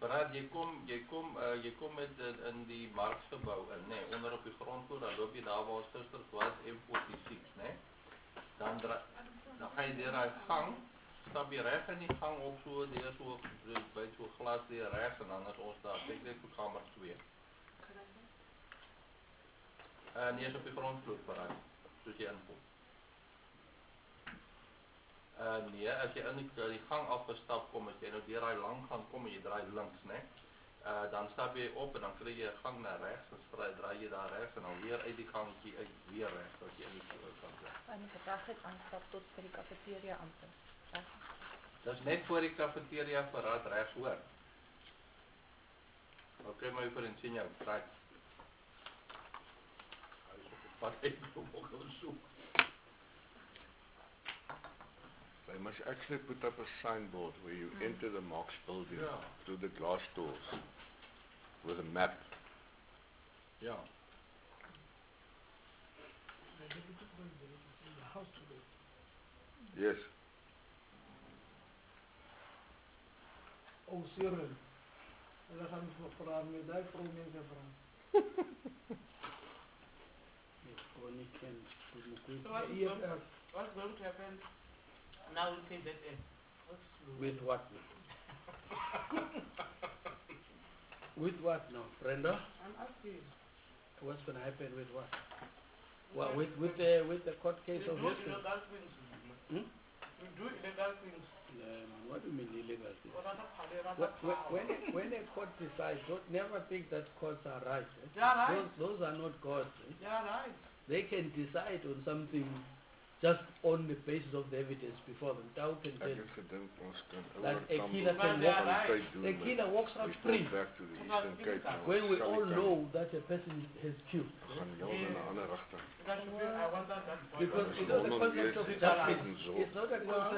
Brad, jy kom met in die marksgebou in, nee, onder op die grondvloer, dan loop jy daar waar ons gister was, M46, nee. Dan ga jy deur die gang, stap jy reg in die gang op so, deur so, by so glas deur regs, en dan is ons daar, kyk net vir kamer 2. Nee, is op die grondvloer, Brad, soos jy inkom. Nee, as jy in die gang afgestap kom, as jy nou deur die lang gang kom en jy draai links, né? Dan stap jy op en dan kry jy 'n gang na regs, dan draai jy daar regs en dan weer uit die gangetjie uit weer regs as jy in die voor kan kom. En die vertragheid aanstap tot by die kafeteria amper. Dis net voor die kafeteria verraad regs hoor. Okay, my vriend, sien jou, draai. Hy is op die pad uit, kom ook al soek. They must actually put up a signboard where you enter the Marx building through the glass doors with a map. Yeah. Yes. Oh, Cyril. Hulle gaan vra met daai vrou mense vra. What's going to happen? Now we say that with what? With what now, Brenda? I'm asking. What's going to happen with what? Well, with the court case of yesterday. Illegal things. Hmm? We do illegal things. What do you mean illegal things? When a court decides, never think that courts are right. Eh? They are right. Those are not courts. Eh? They are right. They can decide on something just on the basis of the evidence before them. Tau can tell that a killer can walk. A killer walks out free. When we all know that a person has killed. Because it's not a concept of justice. It's not a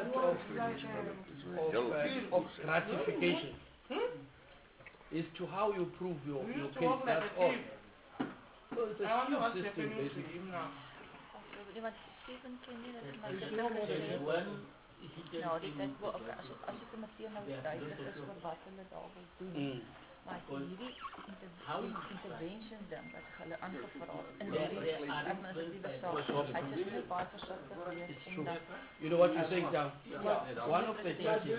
concept of gratification. It's to how you prove your case. That's all. So it's a huge system basically. Steven, ken jy dit maar gesê? Nou, dit is wel as jy komitee nou duidelik is oor wat hulle daar wil doen. Maar hierdie intervention ding wat hulle aangevra het in die administratiewe saak, hy is nie baie versigtig geweest omdat you know what you're saying now? One of the judges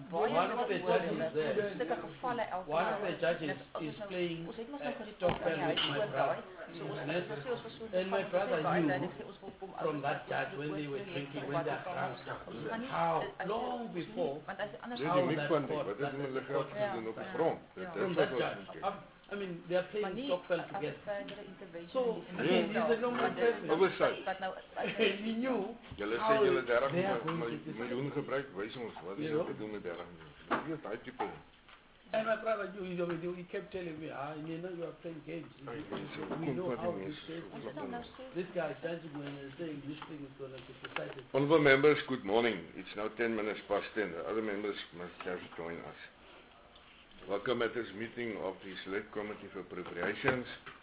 there, one of the judges is playing stop and with my brother. And my brother knew from that judge when they were drinking, when they are drunk, how long before how that court from that judge. I mean, they are playing Stokvel together. So, he's a normal person. Oversight. He knew how they are going to miljoen gebruik, wys ons wat is dit doen met 30 miljoen. Jy weet daai tipe. And my brother, he kept telling me, you are playing games. We know how to say this guy is judging when he's saying this thing is going to be decided. Honorable members, good morning. It's now 10 minutes past 10. The other members must have joined us. Welcome at this meeting of the Select Committee for Appropriations.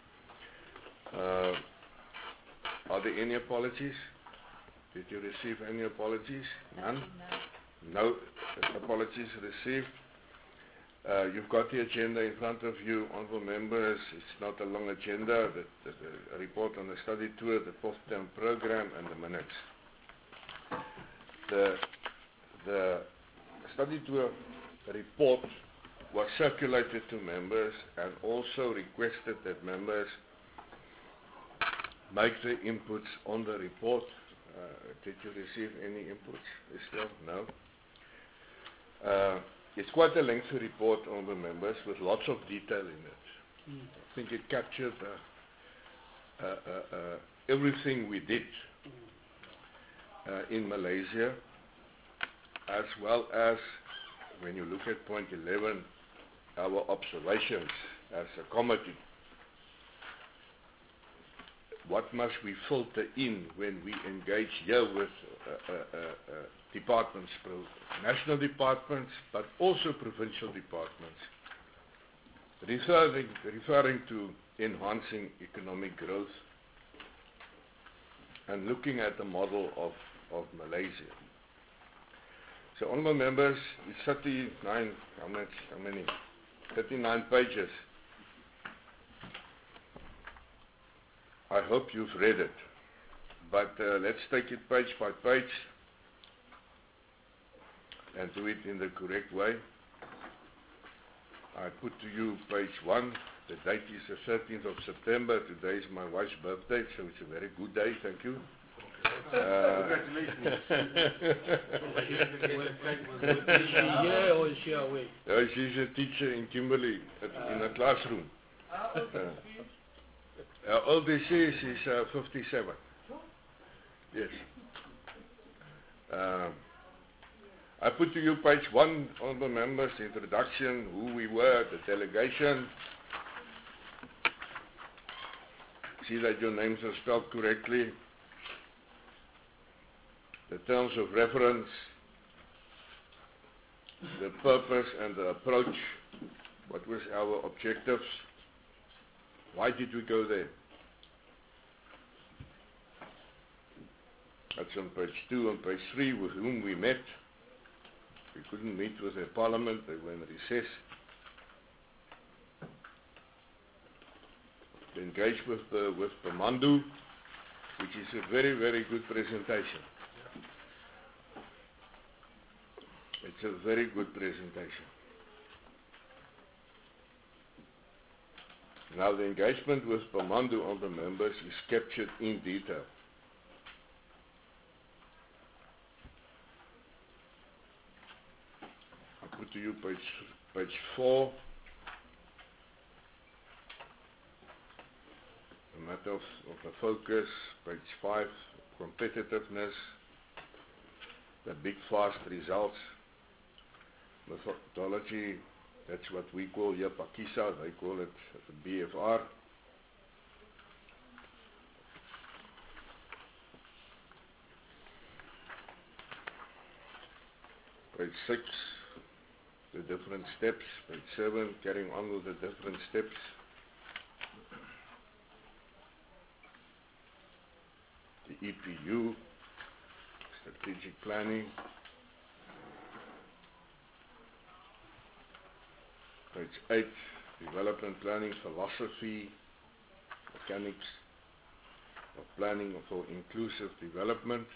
Are there any apologies? Did you receive any apologies? None? No apologies received. You've got the agenda in front of you, honorable members. It's not a long agenda. The report on the study tour, the post-term program, and the minutes. The study tour report was circulated to members and also requested that members make their inputs on the report. Did you receive any inputs, Estelle? No. It's quite a lengthy report, honorable members, with lots of detail in it. I think it captured everything we did in Malaysia, as well as, when you look at point 11, our observations as a committee. What must we filter in when we engage here with departments, national departments, but also provincial departments, referring to enhancing economic growth and looking at the model of Malaysia. So, honorable members, it's 39, how many? 39 pages. I hope you've read it, but let's take it page by page and do it in the correct way. I put to you page 1. The date is the 13th of September. Today is my wife's birthday, so it's a very good day. Thank you. Congratulations. Is she here or is she away? She's a teacher in Kimberley in a classroom. How old is she? She's 57. Yes. I put to you page 1 on the members, introduction, who we were, the delegation. See that your names are spelled correctly. The terms of reference, the purpose and the approach, what was our objectives, why did we go there? That's on page 2. On page 3, with whom we met. We couldn't meet with their parliament, they were in recess. We engaged with Pamandu, which is a very, very good presentation. It's a very good presentation. Now the engagement with Pamandu on the members is captured in detail. I put to you page 4. The matter of the focus, page 5, competitiveness, the big fast results, methodology, that's what we call here Pakisa, they call it the BFR. Page 6, the different steps. Page 7, carrying on with the different steps. The EPU, strategic planning. Page 8, development planning philosophy, mechanics of planning for inclusive development.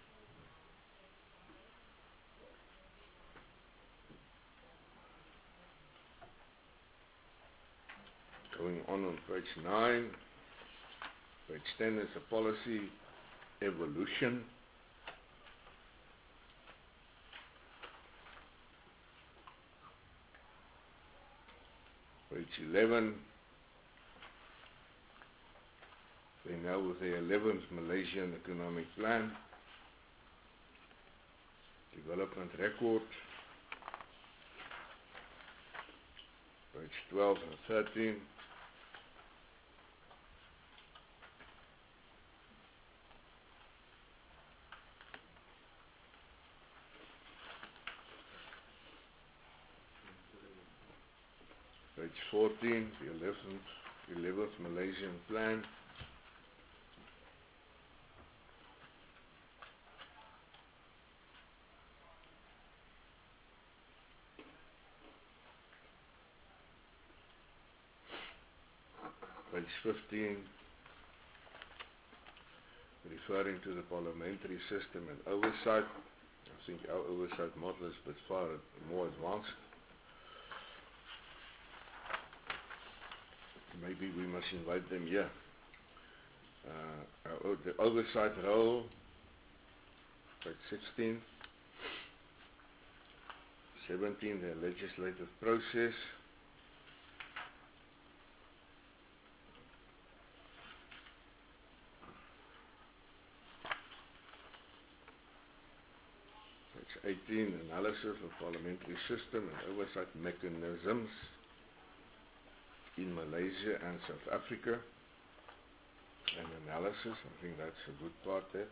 Going on page 9, page 10 is a policy evolution. Page 11, they now with the 11th Malaysian Economic Plan, development record. Page 12 and 13. Page 14, the 11th Malaysian Plan. Page 15, referring to the parliamentary system and oversight. I think our oversight model is a bit far more advanced. Maybe we must invite them here. The oversight role, page 16. 17, the legislative process. Page 18, analysis of parliamentary system and oversight mechanisms in Malaysia and South Africa. An analysis, I think that's a good part there.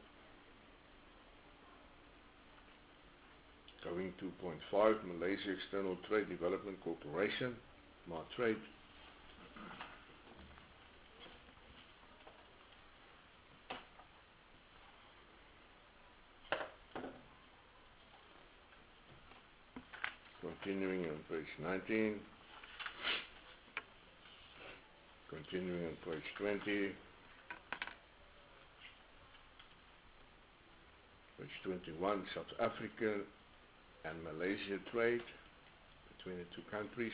Going to point 5, Malaysia External Trade Development Corporation, MATRADE. Continuing on page 19. Continuing on page 20. Page 21, South African and Malaysia trade between the two countries.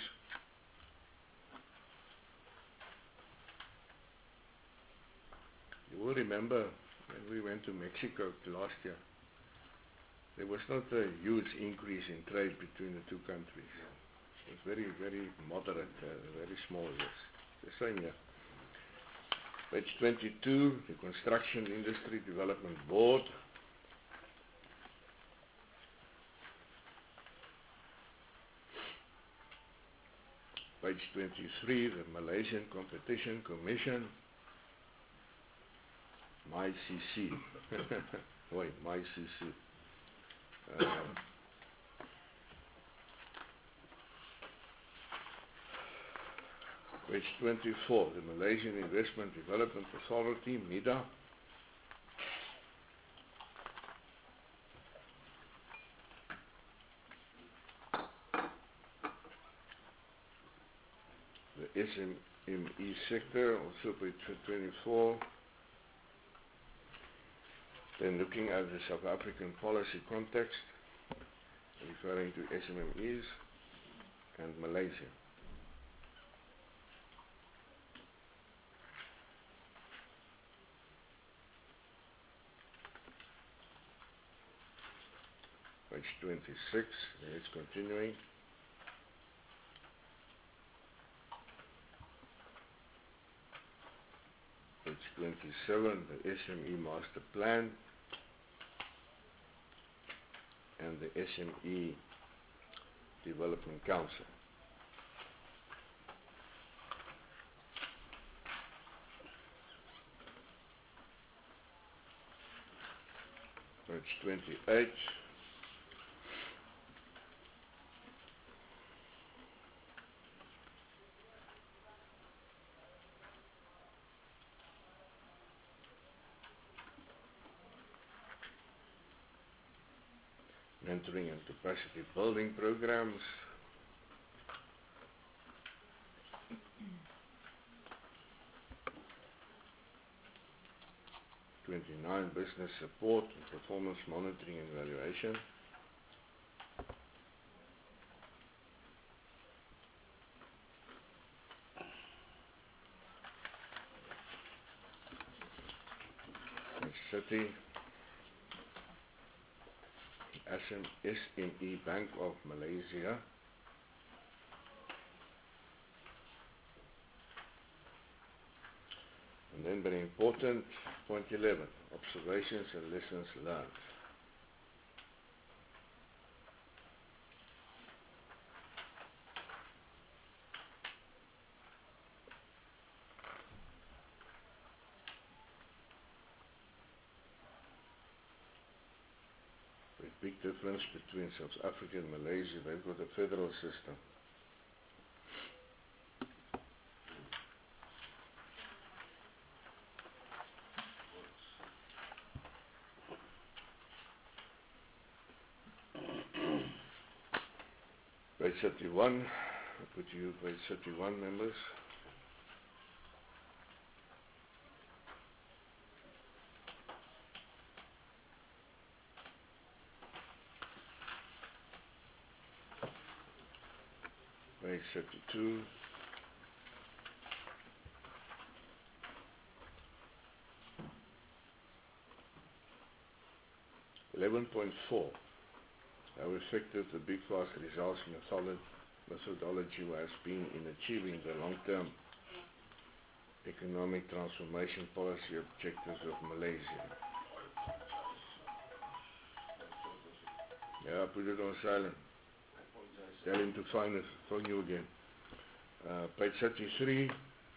You will remember when we went to Mexico last year, there was not a huge increase in trade between the two countries. It was very, very moderate, very small, yes. The same here. Page 22, the Construction Industry Development Board. Page 23, the Malaysian Competition Commission. MyCC. Wait, MyCC. Page 24, the Malaysian Investment Development Authority, MIDA. The SME sector, also page 24. Then looking at the South African policy context, referring to SMMEs and Malaysia. Page 26, it's continuing. Page 27, the SME Master Plan and the SME Development Council. Page 28. Mentoring and capacity building programs. Business support and performance monitoring and evaluation. Page 30. SME Bank of Malaysia. And then very important, point 11, observations and lessons learned. There's a big difference between South Africa and Malaysia. They've got a federal system. Page 31, I put you page 31, members. Page 32. .4. How effective the Big Fast results methodology has been in achieving the long-term economic transformation policy objectives of Malaysia. Yeah, I put it on silent. Tell him to phone you again. Page 33.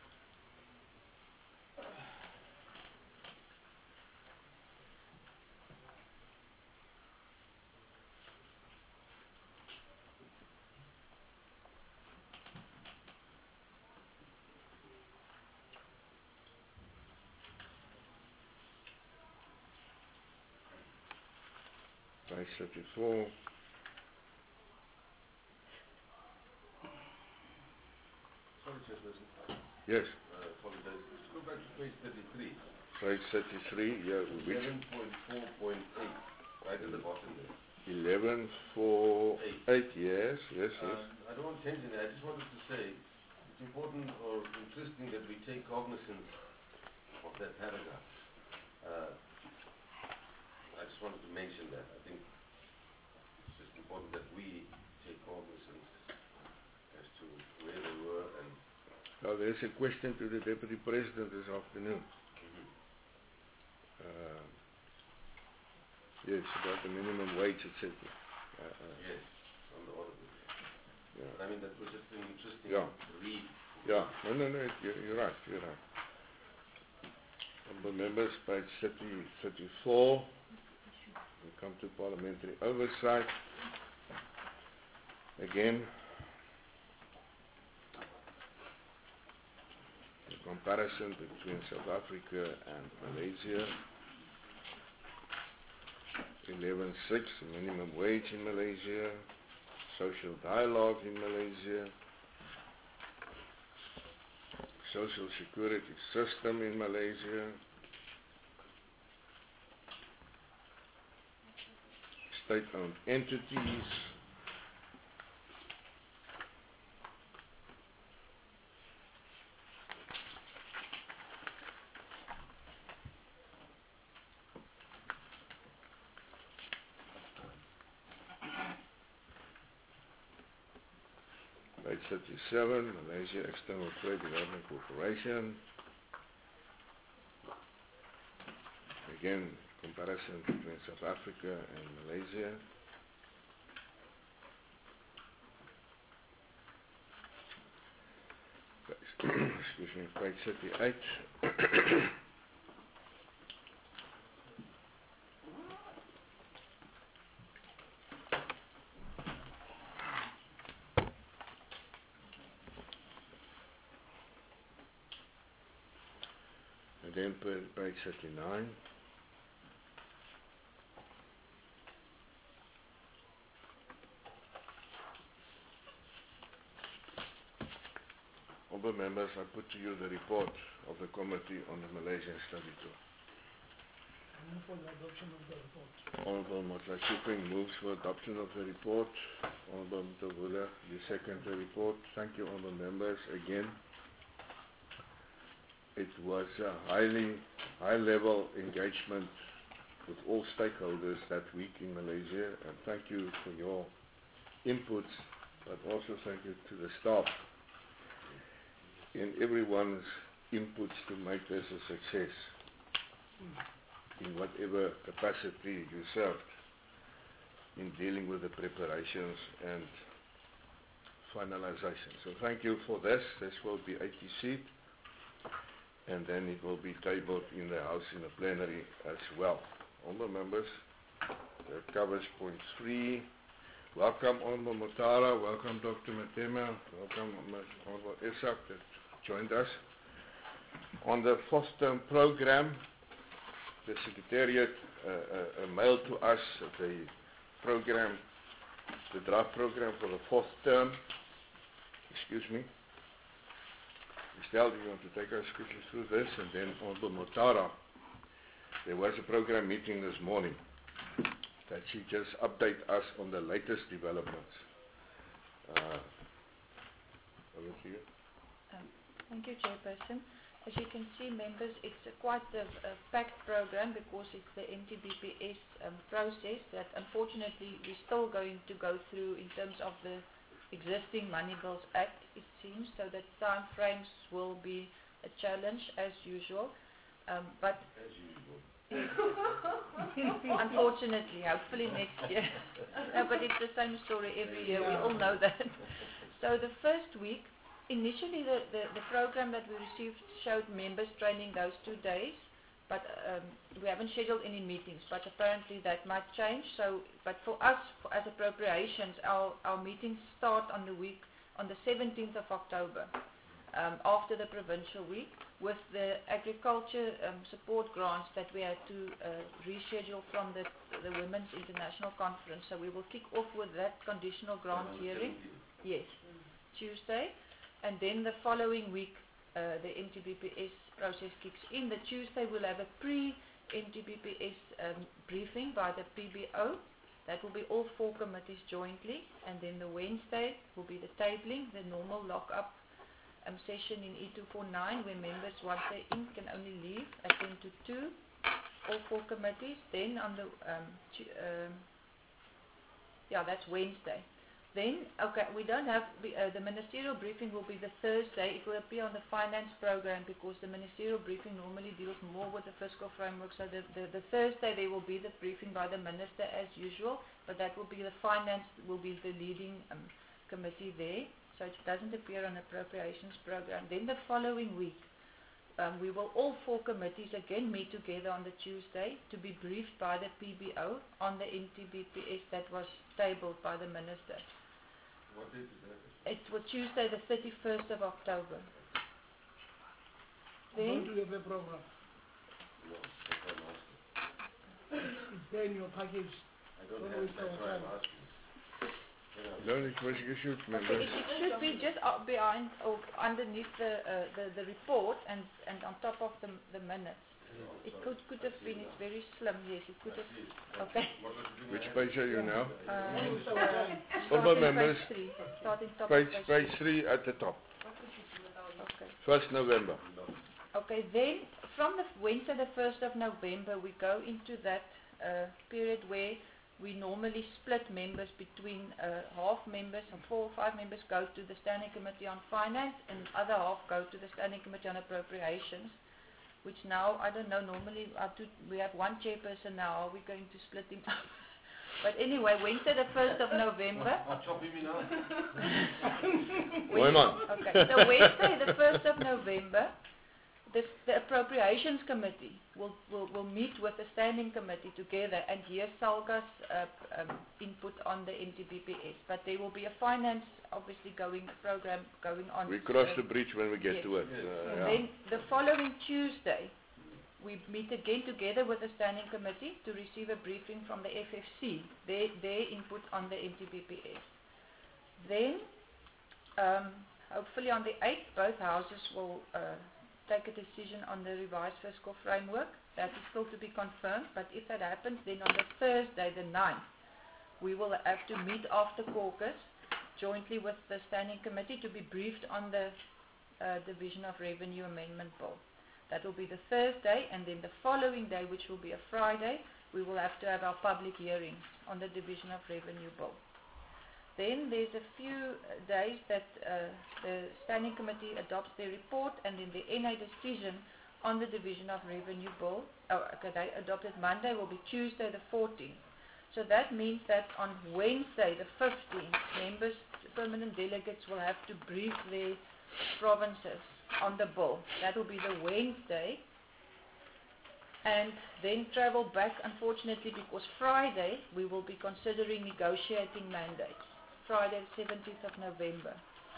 Page 34. Sorry, Chairperson. Yes. Apologize. Let's go back to page 33. Page 33, yeah, which? 11.4.8, right at the bottom there. 11.4.8, yes. I don't want to change anything. I just wanted to say it's important or interesting that we take cognizance of that paragraph. I just wanted to mention that. I think it's just important that we take cognizance as to where they were and... Now there's a question to the Deputy President this afternoon. Yes, about the minimum wage, etc. Yes, on the order. Yeah. I mean, that was just an interesting read. Yeah, no, you're right. Honourable members, page 34. We come to parliamentary oversight. Again, the comparison between South Africa and Malaysia. 11.6, minimum wage in Malaysia, social dialogue in Malaysia, social security system in Malaysia, state-owned entities, page 37, Malaysia External Trade Development Corporation. Again, comparison between South Africa and Malaysia. Excuse me, page 38. And then page 39. Honourable members, I put to you the report of the Committee on the Malaysian Study Tour. Move for the adoption of the report. Honourable Motlashiping moves for adoption of the report. Honourable Mtavula, you second the report. Thank you, honourable members. Again, it was a high-level engagement with all stakeholders that week in Malaysia, and thank you for your inputs, but also thank you to the staff in everyone's inputs to make this a success in whatever capacity you served in dealing with the preparations and finalization. So thank you for this. This will be ATC, and then it will be tabled in the House in the plenary as well. Honourable members, that covers point 3. Welcome Honourable Motara, welcome Dr. Matema, welcome Honourable Isak that joined us. On the fourth term program, the Secretariat mailed to us the program, the draft program for the fourth term. Excuse me. Estelle, do you want to take us quickly through this? And then Honourable Motara, there was a program meeting this morning that she just update us on the latest developments. Over to you. Thank you, Chairperson. As you can see, members, it's quite a packed program because it's the NTBPS process that unfortunately we're still going to go through in terms of the existing Money Bills Act, it seems, so that time frames will be a challenge as usual. But as usual. Unfortunately, hopefully next year. No, but it's the same story every year, we all know that. So the first week, initially the program that we received showed members training those 2 days, but we haven't scheduled any meetings, but apparently that might change. So, but for us, as appropriations, our meetings start on the 17th of October, after the provincial week, with the agriculture support grants that we had to reschedule from the Women's International Conference. So we will kick off with that conditional grant hearing. Yes, Tuesday. and then the following week the NTBPS process kicks in. The Tuesday we'll have a pre-NTBPS briefing by the PBO. That will be all 4 committees jointly, and then the Wednesday will be the tabling, the normal lock-up session in E249 where members, once they're in, can only leave at 10 to 2, all 4 committees. Then on the, that's Wednesday. Then, okay, we don't have, the ministerial briefing will be the Thursday. It will appear on the finance program because the ministerial briefing normally deals more with the fiscal framework. So the Thursday there will be the briefing by the minister as usual, but that will be the finance, will be the leading committee there. So it doesn't appear on the appropriations program. Then the following week, we will all 4 committees again meet together on the Tuesday to be briefed by the PBO on the NTBPS that was tabled by the minister. What date is that? It was Tuesday the 31st of October. Going Then, to have a program. No, that's why I'm asking. It's there in your package. I don't have, that's why I'm asking. No, it was issued, okay, members. it should be just behind or underneath the report and on top of the minutes. It could have been, it's very slim, yes, it could have, okay. Which page are you now? Starting members. page 3. Starting top Page, of page 3 at the top. Okay. 1st November. Okay, then from the Wednesday the 1st of November we go into that period where we normally split members between half members, and 4 or 5 members go to the Standing Committee on Finance and other half go to the Standing Committee on Appropriations, which now, I don't know, normally we have 1 chairperson now. Are we going to split him up? But anyway, Wednesday the 1st of November. Okay, so Wednesday the 1st of November, the Appropriations Committee will meet with the Standing Committee together and hear Salga's input on the NTBPS. But there will be a finance, obviously, program going on. We cross the bridge when we get to it. Then the following Tuesday, we meet again together with the Standing Committee to receive a briefing from the FFC, their input on the NTBPS. Then, hopefully on the 8th, both houses will take a decision on the revised fiscal framework. That is still to be confirmed, but if that happens, then on the Thursday, the 9th, we will have to meet after caucus jointly with the Standing Committee to be briefed on the Division of Revenue Amendment Bill. That will be the Thursday, and then the following day, which will be a Friday, we will have to have our public hearings on the Division of Revenue Bill. Then there's a few days that the Standing Committee adopts their report, and then the NA decision on the Division of Revenue Bill, they adopted Monday, will be Tuesday the 14th. So that means that on Wednesday the 15th, members, permanent delegates will have to brief their provinces on the bill. That will be the Wednesday. And then travel back, unfortunately, because Friday we will be considering negotiating mandates. Friday the 17th of November.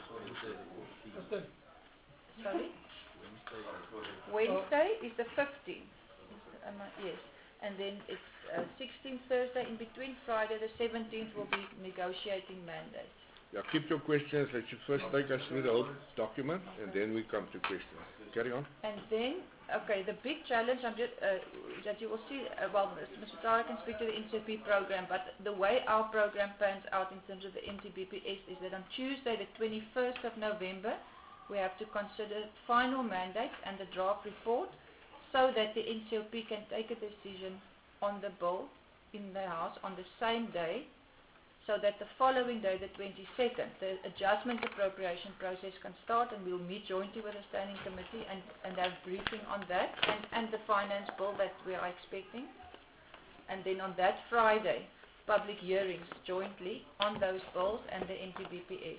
Sorry? Wednesday is the 15th. Yes. And then it's 16th Thursday in between. Friday the 17th will be negotiating mandates. Yeah, keep your questions. Let's first take us through the whole document, and then we come to questions. Carry on. And then, okay, the big challenge that you will see, well, Mr. Tara can speak to the NCP program, but the way our program pans out in terms of the NTBPS is that on Tuesday, the 21st of November, we have to consider final mandates and the draft report so that the NCLP can take a decision on the bill in the House on the same day, so that the following day, the 22nd, the adjustment appropriation process can start, and we'll meet jointly with the Standing Committee and have briefing on that and the finance bill that we are expecting. And then on that Friday, public hearings jointly on those bills and the NTBPS.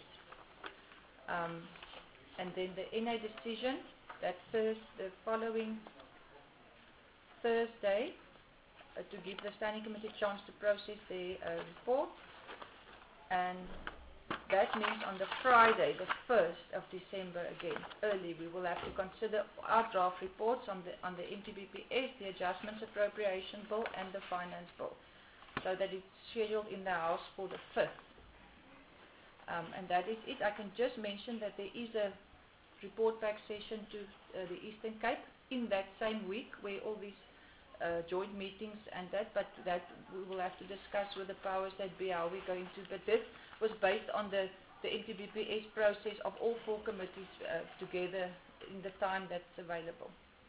And then the NA decision, the following Thursday, to give the Standing Committee a chance to process their report. And that means on the Friday, the 1st of December again, early, we will have to consider our draft reports on the NTBPS, the Adjustments Appropriation Bill and the Finance Bill, so that it's scheduled in the House for the 5th. And that is it. I can just mention that there is a report back session to the Eastern Cape in that same week where all these joint meetings and that, but that we will have to discuss with the powers that be how we're going to. But this was based on the NTBPS process of all 4 committees together in the time that's available.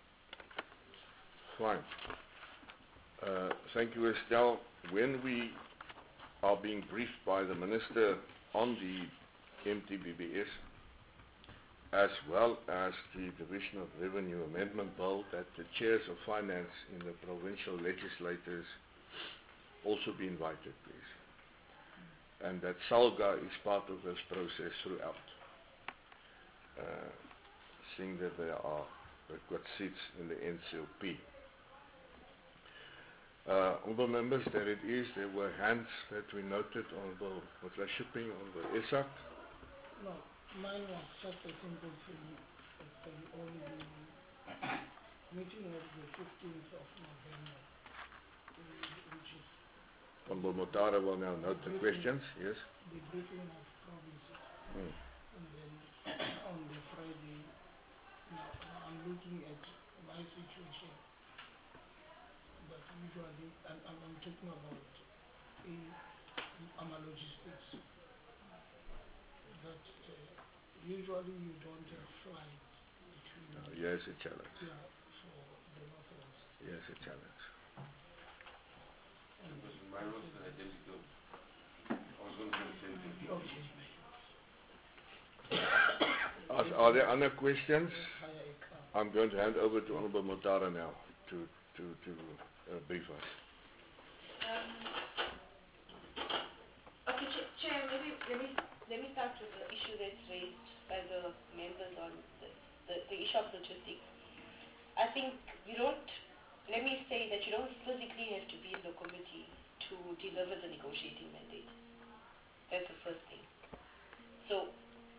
Fine. Thank you, Estelle. When we are being briefed by the Minister on the MTBPS, as well as the Division of Revenue Amendment Bill, that the chairs of finance in the provincial legislators also be invited, please. And that SALGA is part of this process throughout. Seeing that they've got seats in the NCLP. Honourable members, there were hands that we noted on the shipping on the ISAC. No, mine was just a simple thing. On the meeting of the 15th of November, which is Honourable Motara will now note the questions, yes. the briefing of provinces. And then on the Friday, now I'm looking at my situation. But usually, I'm talking about AMA logistics. That usually you don't have flights between. Yes, a challenge. Yeah, for the Northwest. Yes, a challenge. Because mine was identical. I was going to say the same thing. Okay. Are there other questions? I'm going to hand over to Honourable Motara now to brief us. Okay, Chair, maybe let me start with the issue that's raised by the members on the issue of logistics. I think let me say that you don't physically have to be in the committee to deliver the negotiating mandate. That's the first thing. So,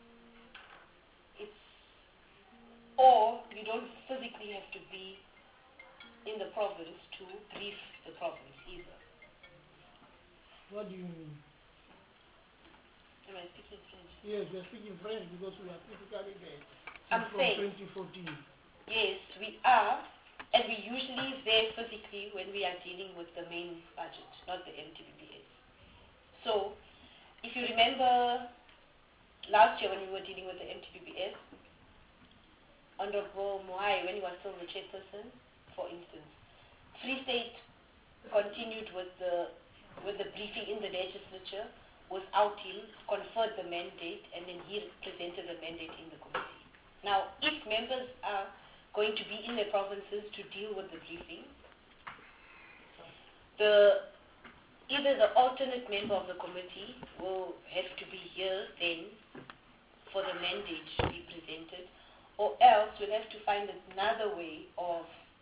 or you don't physically have to be in the province to brief the province either. What do you mean? Am I speaking French? Yes, we're speaking French because we are typically there. I'm from saying 2014. Yes, we are, and we usually there physically when we are dealing with the main budget, not the MTBPS. So, if you remember last year when we were dealing with the MTBPS, Honorable Moai, when he was still the chairperson, for instance, Free State continued with the briefing in the legislature without him, conferred the mandate, and then he presented the mandate in the committee. Now, if members are going to be in their provinces to deal with the briefing, either the alternate member of the committee will have to be here then for the mandate to be presented, or else we'll have to find another way of,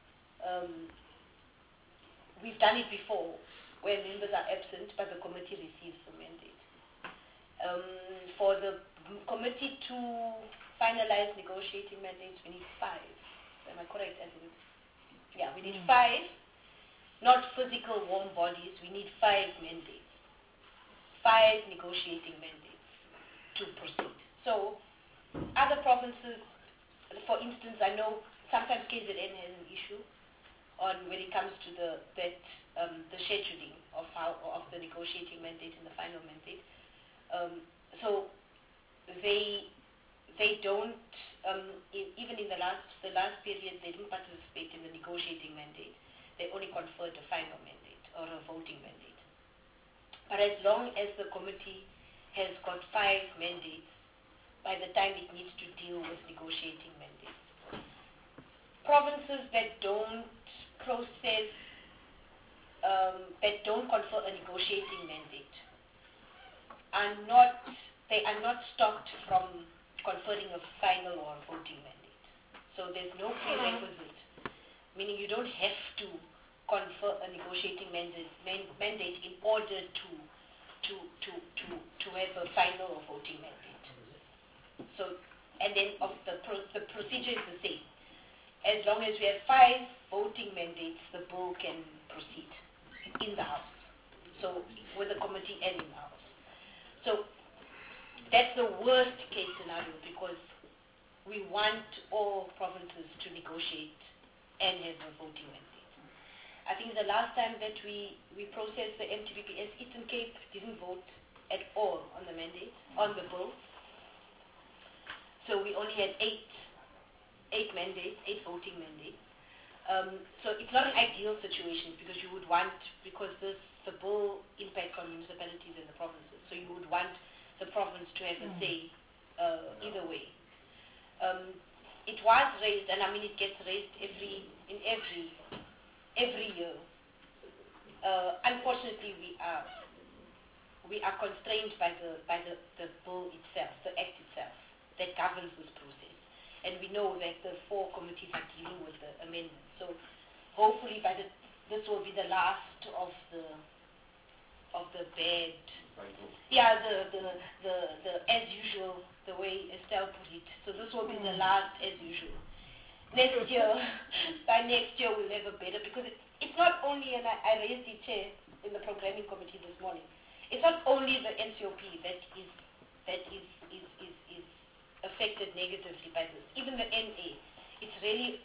we've done it before, where members are absent but the committee receives the mandate. For the committee to finalize negotiating mandates, we need 5. Am I correct, Edward? Yeah, we need 5, not physical warm bodies, we need 5 mandates. 5 negotiating mandates to proceed. So, other provinces, for instance, I know sometimes KZN has an issue on when it comes to the scheduling of the negotiating mandate and the final mandate. So they don't even in the last period they didn't participate in the negotiating mandate. They only conferred a final mandate or a voting mandate. But as long as the committee has got 5 mandates, by the time it needs to deal with negotiating mandates. Provinces that don't process, that don't confer a negotiating mandate are not stopped from conferring a final or voting mandate. So there's no prerequisite, meaning you don't have to confer a negotiating mandate in order to have a final or voting mandate. So, and then the procedure is the same. As long as we have 5 voting mandates, the bill can proceed in the House. So, with the committee and in the House. So, That's the worst case scenario because we want all provinces to negotiate and have a voting mandate. I think the last time that we processed the MTBPS, Eastern Cape didn't vote at all on the mandate, on the bill. So we only had eight mandates, 8 voting mandates. So it's not an ideal situation because you would want, because the bill impacts on municipalities and the provinces, so you would want the province to have a say either way. It was raised, and I mean it gets raised every year. Unfortunately, we are constrained by the bill itself, the act itself that governs this process. And we know that the 4 committees are dealing with the amendments. So hopefully this will be the last of the bad. Yeah, the as usual, the way Estelle put it. So this will be the last as usual. Next year, by next year we'll have a better, because it's not only, and I raised it, Chair, in the programming committee this morning, it's not only the NCOP that is affected negatively by this. Even the NA, it's really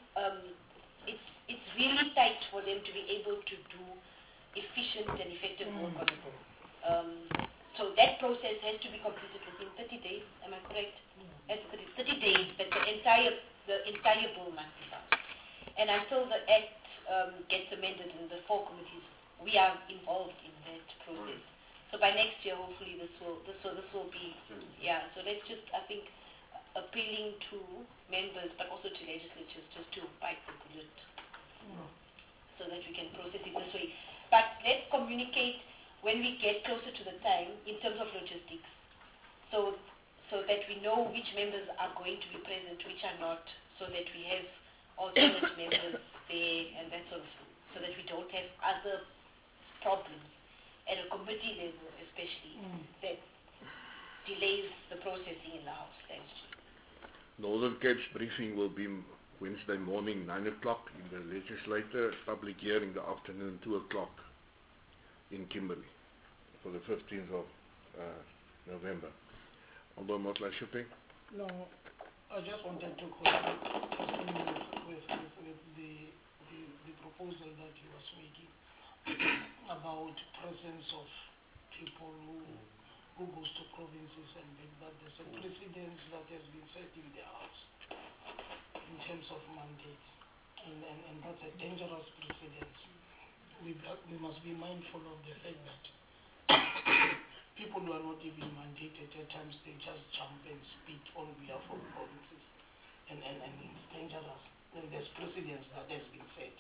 tight for them to be able to do efficient and effective work on the bill. So that process has to be completed within 30 days. Am I correct? 30 days, but the entire bill must be passed. And until the Act gets amended in the 4 committees, we are involved in that process. So by next year, hopefully this will be, yeah. So let's just, I think, appealing to members, but also to legislatures, just to bite the bullet, so that we can process it this way. But let's communicate when we get closer to the time in terms of logistics, so that we know which members are going to be present, which are not, so that we have alternate members there and that sort of thing, so that we don't have other problems at a committee level, especially, that delays the processing in the House. Thanks. Northern Cape's briefing will be Wednesday morning, 9 o'clock in the legislature, public hearing the afternoon, 2 o'clock in Kimberley for the 15th of November. Although Motla-Schupping? No, I just wanted to continue with the proposal that he was making about presence of people who goes to provinces, and that there's a precedence that has been set in the House in terms of mandate, and that's a dangerous precedence. We must be mindful of the fact that people who are not even mandated, at times they just jump and speak on behalf of provinces, and it's dangerous. And there's precedence that has been set.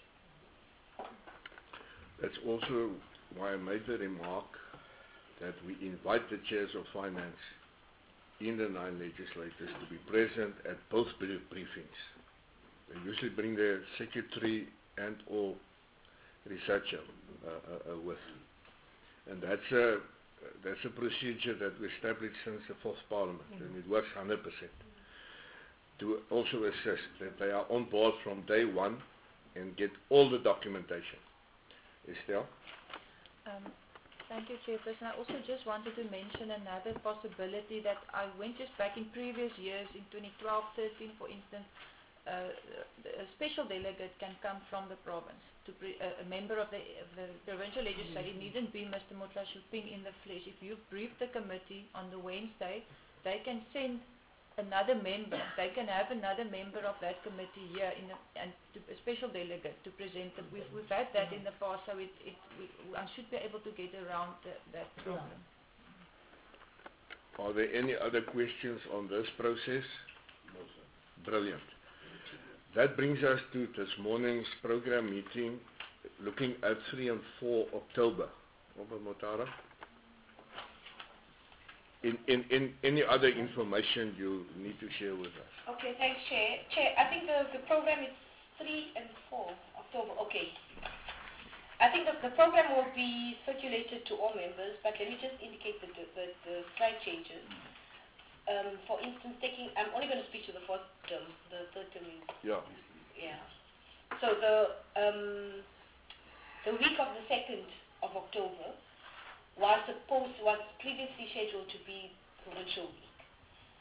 That's also why I made the remark that we invite the chairs of finance in the 9 legislators to be present at both briefings. They usually bring their secretary and or researcher with. And that's a procedure that we established since the 4th Parliament, and it works 100%. To also assist that they are on board from day one and get all the documentation. Estelle? Thank you, Chairperson. I also just wanted to mention another possibility that I went just back in previous years, in 2012-13, for instance, a special delegate can come from the province, a member of the provincial legislature. It needn't be Mr. Motla-Schupping in the flesh. If you brief the committee on the Wednesday, they can send another member. They can have another member of that committee here and a special delegate to present them. We've had that in the past, so I should be able to get around that problem. Are there any other questions on this process? No, sir. Brilliant. That brings us to this morning's program meeting, looking at 3 and 4 October. Robert Motara? In any other information you need to share with us? Okay, thanks, Chair. Chair, I think the program is 3 and 4 October. Okay. I think the program will be circulated to all members, but let me just indicate the slight changes. For instance, I'm only going to speak to the 4th term, the 3rd term. Yeah. Yeah. So the week of the 2nd of October was previously scheduled to be provincial week.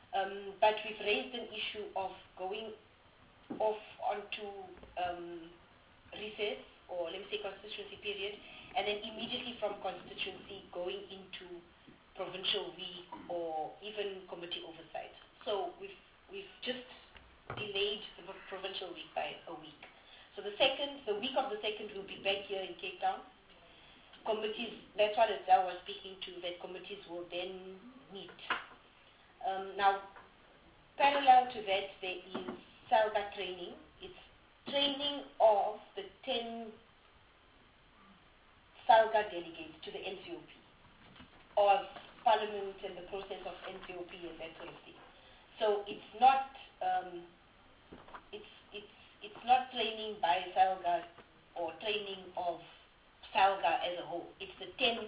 But we've raised an issue of going off onto recess, or let me say constituency period, and then immediately from constituency going into provincial week or even committee oversight. So we've just delayed the provincial week by a week. So the week of the 2nd, we'll be back here in Cape Town. Committees, that's what I was speaking to, that committees will then meet. Now, parallel to that, there is SALGA training. It's training of the 10 SALGA delegates to the NCOP, of Parliament and the process of NCOP and that sort of thing. So it's not it's not training by SALGA or training of SALGA as a whole. It's the 10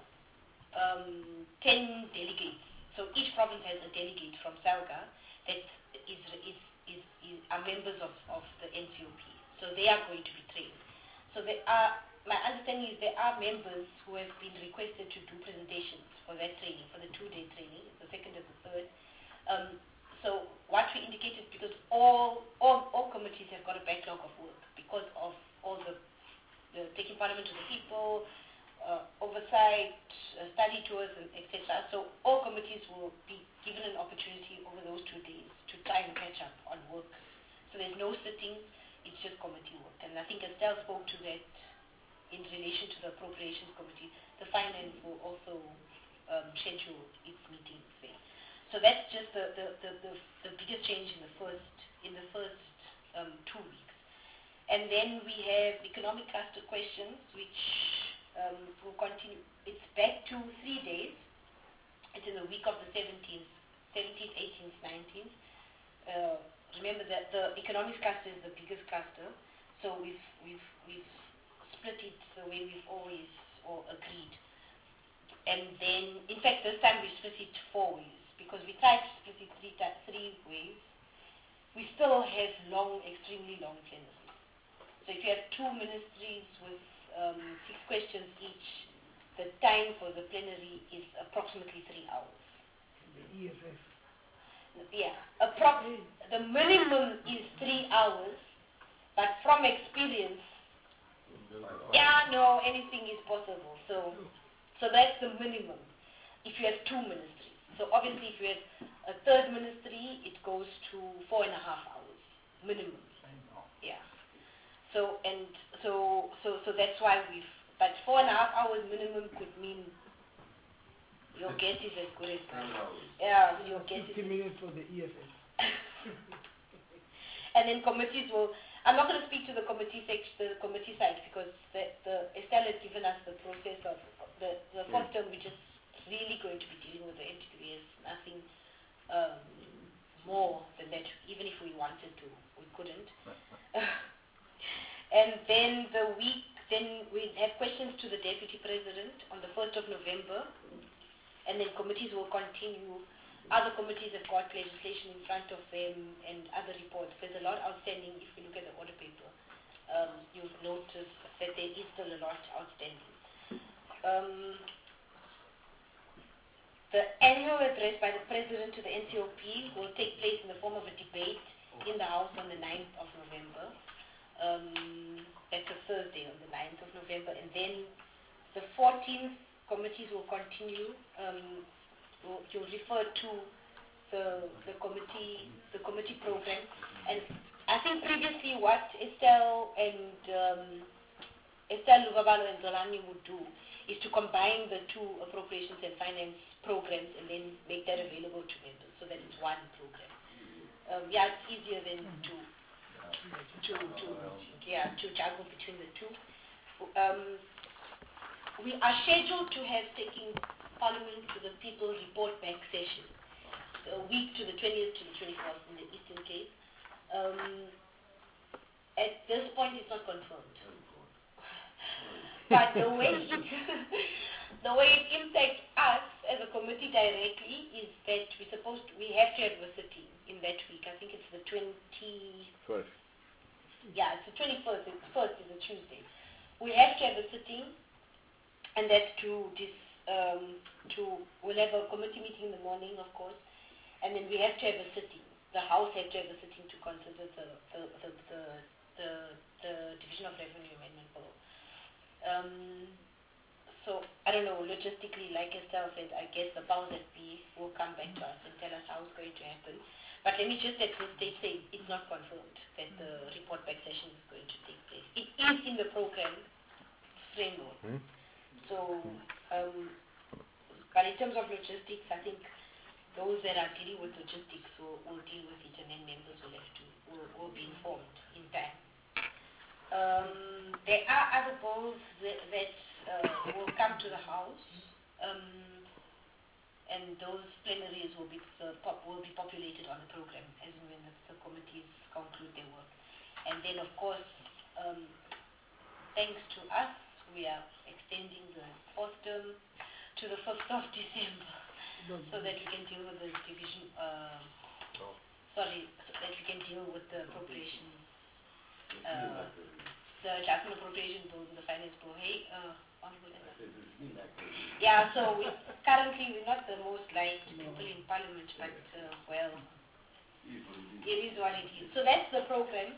delegates. So each province has a delegate from SALGA that are members of the NCOP. So they are going to be trained. So my understanding is there are members who have been requested to do presentations for that training, for the 2-day training, the 2nd and the 3rd. So what we indicated, because all committees have got a backlog of work because of all the taking Parliament to the people, oversight, study tours, and etc. So all committees will be given an opportunity over those 2 days to try and catch up on work. So there's no sitting, it's just committee work. And I think Estelle spoke to that in relation to the Appropriations Committee. The Finance will also schedule its meetings there. So that's just the biggest change in the first 2 weeks. And then we have economic cluster questions, which will continue. It's back to 3 days. It's in the week of the 17th, 18th, 19th. Remember that the economics cluster is the biggest cluster, so we've split it the way we've always agreed. And then, in fact, this time we split it 4 ways, because we tried to split it 3 ways. We still have extremely long plenaries. So if you have 2 ministries with 6 questions each, the time for the plenary is approximately 3 hours. The EFF. Yeah, the minimum is 3 hours, but from experience, anything is possible. So that's the minimum if you have 2 ministries. So obviously if you have a 3rd ministry, it goes to 4.5 hours minimum. Yeah. So that's why but 4.5 hours minimum could mean your guess is as good as mine. Yeah, your guess is 50 minutes for the EFF. And then committees I'm not going to speak to the committee side, because Estelle has given us the process of the first term. We're just really going to be dealing with the MTBS, nothing more than that. Even if we wanted to, we couldn't. And then then we have questions to the Deputy President on the 1st of November, and then committees will continue. Other committees have got legislation in front of them and other reports. There's a lot outstanding. If you look at the order paper, you'll notice that there is still a lot outstanding. The annual address by the President to the NCOP will take place in the form of a debate in the House on the 9th of November. That's a Thursday, on the 9th of November. And then the 14th, committees will continue. You'll refer to the committee program. And I think previously what Estelle Luvabalo and Zolani would do is to combine the 2 appropriations and finance programs and then make that available to members, so that it's one program. It's easier than to juggle between the 2. We are scheduled to have taken Parliament to the People Report Back session, a week to the 20th to the 24th in the Eastern Cape. At this point, it's not confirmed. But the way it impacts us as a committee directly is that we have to have a sitting in that week. I think it's the 21st. Yeah, it's the 21st. It's first is a Tuesday. We have to have a sitting, and that's we'll have a committee meeting in the morning, of course, and then we have to have a sitting. The House have to have a sitting to consider the Division of Revenue Amendment Bill. So, I don't know, logistically, like Estelle said, I guess the powers that be will come back to us and tell us how it's going to happen. But let me just at this stage say it's not confirmed that the report back session is going to take place. It is in the program framework. So, but in terms of logistics, I think those that are dealing with logistics will deal with it, and then members will be informed in time. There are other bills that will come to the House, and those plenaries will be populated on the program as and when the committees conclude their work. And then, of course, thanks to us, we are extending the 4th term to the 5th of December, so that we can deal with the division. So that we can deal with the appropriations. The adjustment appropriation bills and the finance bill. Hey, Honorable Ella. Yeah, so currently we're not the most liked people in Parliament, but well, it is what it is. So that's the program.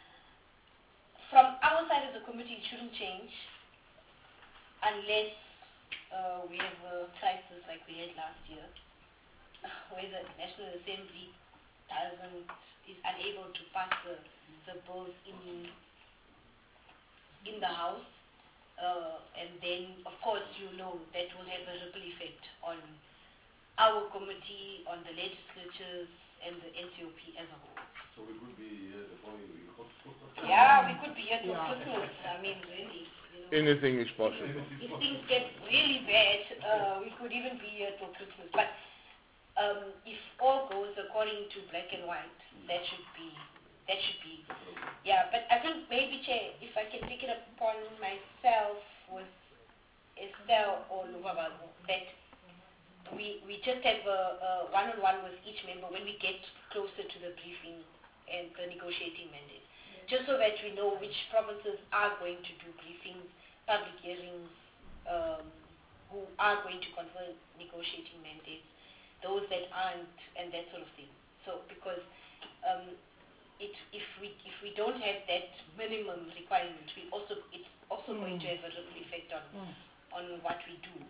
From our side as a committee, it shouldn't change unless we have a crisis like we had last year, where the National Assembly is unable to pass the bills in the House, and then, of course, you know that will have a ripple effect on our committee, on the legislatures, and the NCOP as a whole. So we could be here the following week. Yeah, we could be here till Christmas. I mean, really. You know, Anything is possible. if things get really bad, we could even be here till Christmas. But if all goes according to black and white, that should be. Yeah, but I think maybe, Chair, if I can take it upon myself with Estelle or Luvabago, that we just have a one-on-one with each member when we get closer to the briefing and the negotiating mandate, just so that we know which provinces are going to do briefings, public hearings, who are going to confer negotiating mandates, those that aren't, and that sort of thing. So, because if we don't have that minimum requirement, it's also going to have a ripple effect on what we do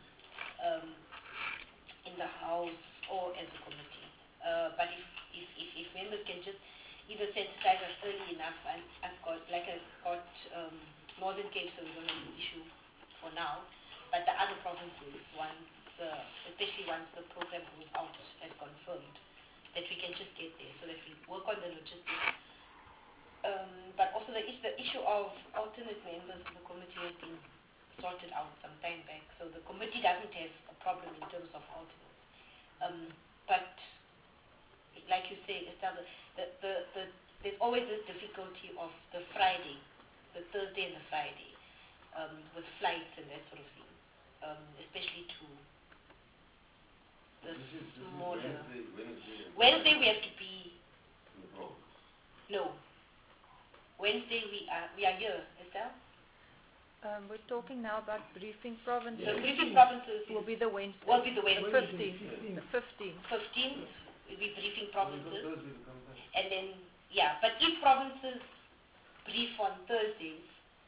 in the House or as a committee. But if members can just either sensitize us early enough, and I've got Northern Cape, so we don't have an issue for now. But the other provinces, especially once the program goes out as confirmed, that we can just get there so that we work on the logistics. But also the issue of alternate members of the committee has been sorted out some time back, so the committee doesn't have a problem in terms of alternates. But like you say, Estelle, there's always this difficulty of the Friday, the Thursday and the Friday, with flights and that sort of thing, especially to the smaller. Wednesday we have to be. No. Wednesday we are here, Estelle. We're talking now about briefing provinces. The briefing provinces will be the Wednesday. Will be the Wednesday. The 15th. 15th will be briefing provinces. And then, yeah, but if provinces brief on Thursdays,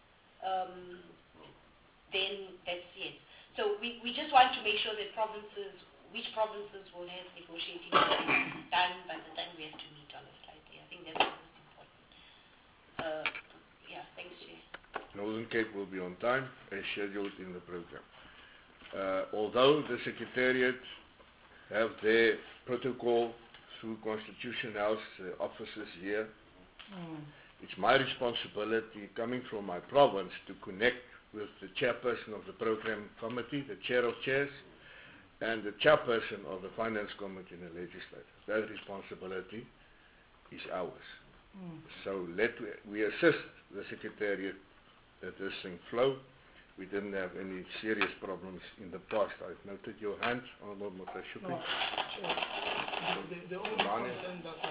then that's it. So we just want to make sure that which provinces will have negotiating done by the time we have to meet on a Friday. I think that's the most important. Yeah, thanks, Chair. Northern Cape will be on time as scheduled in the program. Although the Secretariat have their protocol through Constitution House offices here, it's my responsibility, coming from my province, to connect with the chairperson of the program committee, the chair of chairs, and the chairperson of the finance committee and the legislature. That responsibility is ours. So we assist the Secretariat that this thing flow. We didn't have any serious problems in the past. I've noted your hand, Honorable Mutashiki. No, the only concern that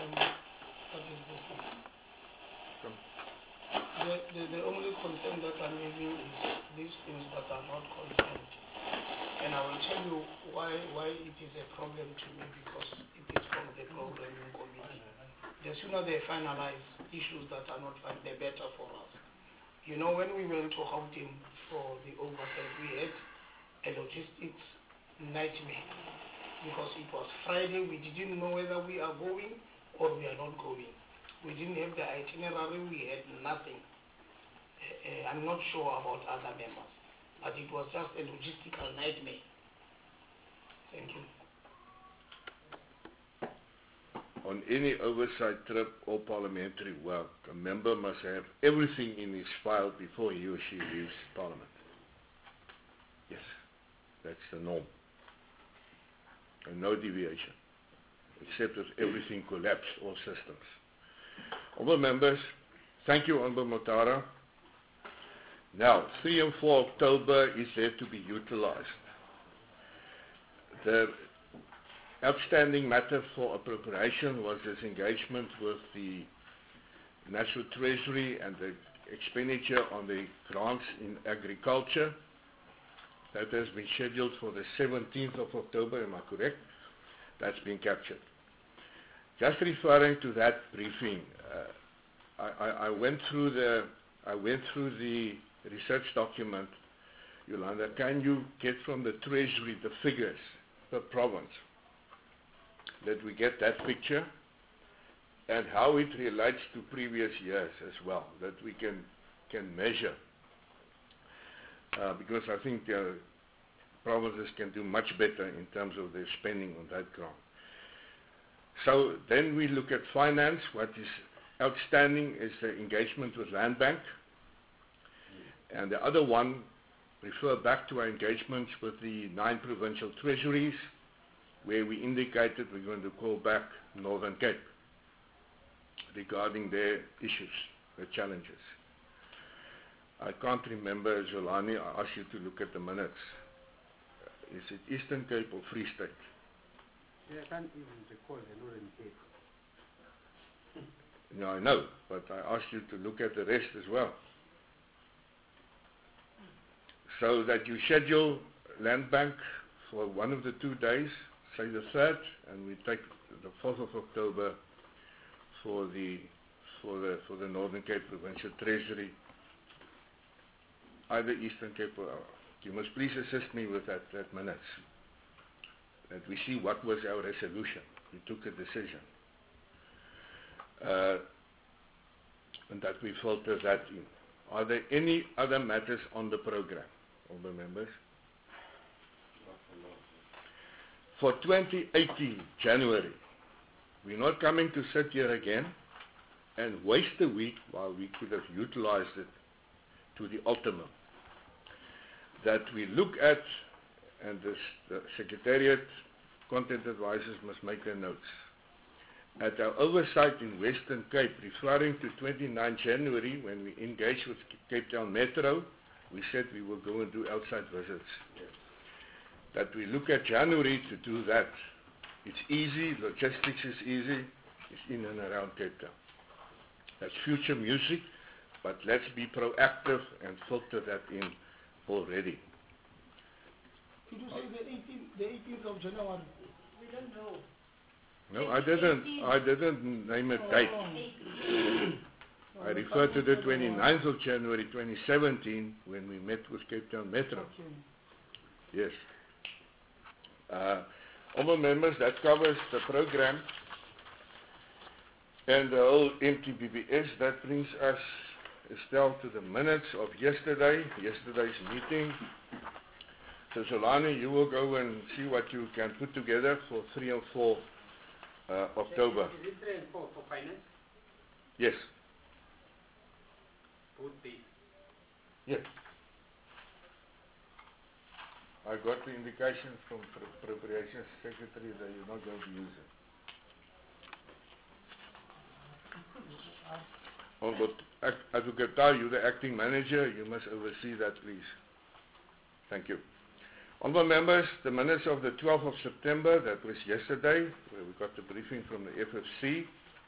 the only concern that I'm having is these things that are not confirmed. And I will tell you why it is a problem to me, because it is from the programming committee. The sooner they finalize issues that are not fine, the better for us. You know, when we went to Gauteng for the oversight, we had a logistics nightmare, because it was Friday, we didn't know whether we are going or we are not going. We didn't have the itinerary, we had nothing. I'm not sure about other members, but it was just a logistical nightmare. Thank you. On any oversight trip or parliamentary work, a member must have everything in his file before he or she leaves Parliament. Yes, that's the norm. And no deviation, except if everything collapsed, all systems. Honourable members, thank you, Honourable Motara. Now, 3 and 4 October is there to be utilized. The outstanding matter for appropriation was this engagement with the National Treasury and the expenditure on the grants in agriculture. That has been scheduled for the 17th of October, am I correct? That's been captured. Just referring to that briefing, I went through the research document. Yolanda, can you get from the Treasury the figures per province, that we get that picture, and how it relates to previous years as well, that we can measure, because I think provinces can do much better in terms of their spending on that grant. So then we look at finance. What is outstanding is the engagement with Land Bank, and the other one refer back to our engagements with the 9 provincial treasuries, where we indicated we're going to call back Northern Cape regarding their issues, their challenges. I can't remember, Zolani, I asked you to look at the minutes. Is it Eastern Cape or Free State? Yeah, I can't even recall the Northern Cape. No, I know, but I asked you to look at the rest as well. So that you schedule Land Bank for one of the 2 days, say the 3rd, and we take the 4th of October for the Northern Cape Provincial Treasury, either Eastern Cape or you must please assist me with that minutes, that we see what was our resolution. We took a decision, and that we filter that in. Are there any other matters on the program, all the members? For 2018, January, we're not coming to sit here again and waste a week while we could have utilized it to the ultimum. That we look at, and the Secretariat, content advisors must make their notes. At our oversight in Western Cape, referring to 29 January, when we engaged with Cape Town Metro, we said we will go and do outside visits. Yes. That we look at January to do that. It's easy, logistics is easy, it's in and around Cape Town. That's future music, but let's be proactive and filter that in already. Did you say the 18th of January? We don't know. No, I didn't name a date. I refer to the 29th of January 2017 when we met with Cape Town Metro. Okay. Yes. Honourable members, that covers the program and the whole MTBBS. That brings us, Estelle, to the minutes of yesterday's meeting. So Zolani, you will go and see what you can put together for 3 and 4 October. Is it 3 and 4 for finance? Yes. Would be. Yes. I got the indication from Appropriations Secretary that you're not going to use it. But Advocate Tau, you're the acting manager, you must oversee that, please. Thank you. Honourable members, the minutes of the 12th of September, that was yesterday, where we got the briefing from the FFC,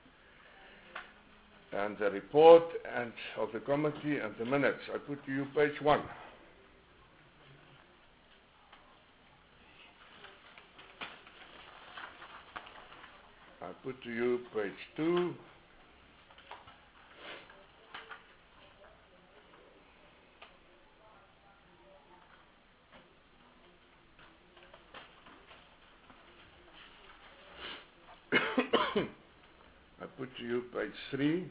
and the report and of the committee and the minutes. I put to you page 1. put to you page 2. I put to you page 3.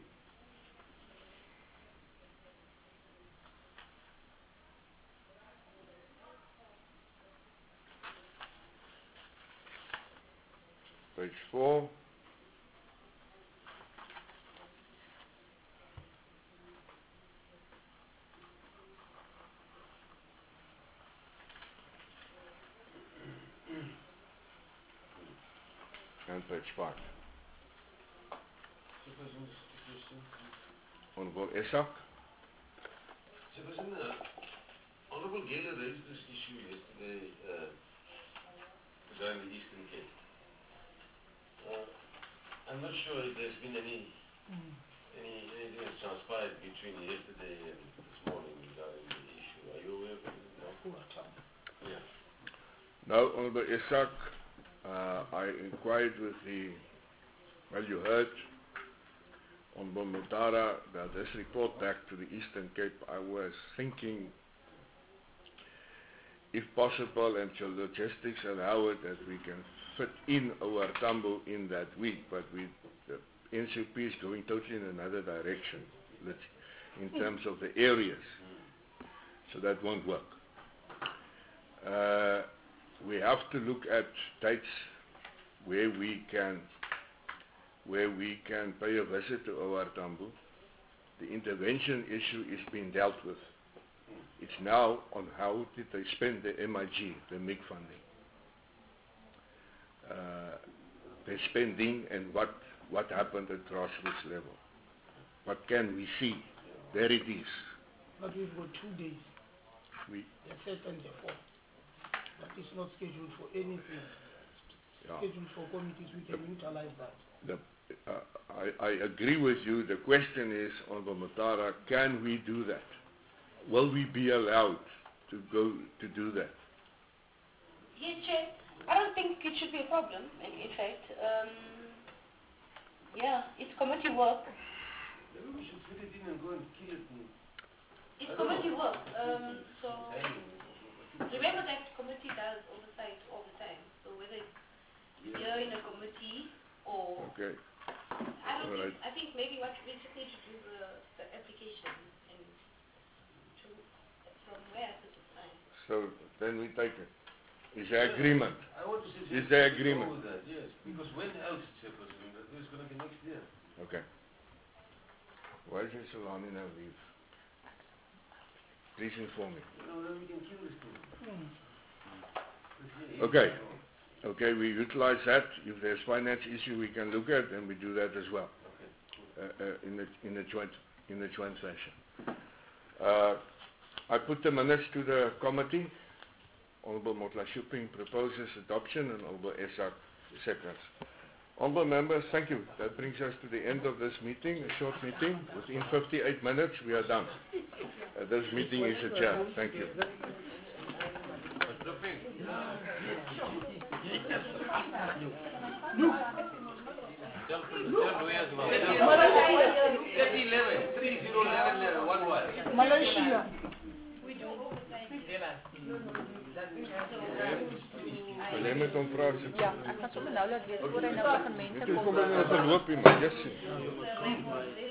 Page 4. And page 5. Honorable Esak. Honorable Gaylor raised this issue yesterday regarding the Eastern Cape. I'm not sure if there's been anything that's transpired between yesterday and this morning regarding the issue. Are you aware of it? No? Yeah. No, Honorable Esak, I inquired with well, you heard on Mutara that this report back to the Eastern Cape. I was thinking, if possible, and your logistics allow it, that we can fit in our Tambo in that week, but the NCP is going totally in another direction in terms of the areas, so that won't work. We have to look at dates where we can pay a visit to our Tambo. The intervention issue is being dealt with. It's now on how did they spend the MIG, the MIG funding. The spending and what happened at grassroots level. What can we see? There it is. But we've got 2 days. The 3rd and the 4th. But it's not scheduled for anything. Scheduled for committees, we can utilize that. I agree with you. The question is, Honorable Mutara, can we do that? Will we be allowed to go to do that? Yes, Chair. I don't think it should be a problem, in fact. Yeah, it's committee work. Maybe we should fit it in and go and kill it. It's committee work. So remember that committee does oversight all the time. So whether it's here in a committee or I think maybe what we just need to do the application and from where I put it fine. So then we take it. Is there agreement? I want to say is there agreement? With that, yes. Because when else, Chairperson, it's going to be next year. Okay. Why is Solani now leave? Please inform me. Then we can kill this thing. Okay. Okay, we utilize that. If there's finance issue we can look at, then we do that as well. Okay. In the joint session. I put the minutes to the committee. Honorable Motla Shuping proposes adoption and Honorable Esak seconds. Honorable members, thank you. That brings us to the end of this meeting, a short meeting. Within 58 minutes, we are done. This meeting is adjourned. Thank you. Malaysia. Alleen met hom vra as Ja, ek gaan sommer nou laat weet voor hy nou begin mense kom. Ek kom nou verloop hier, maar jy sien.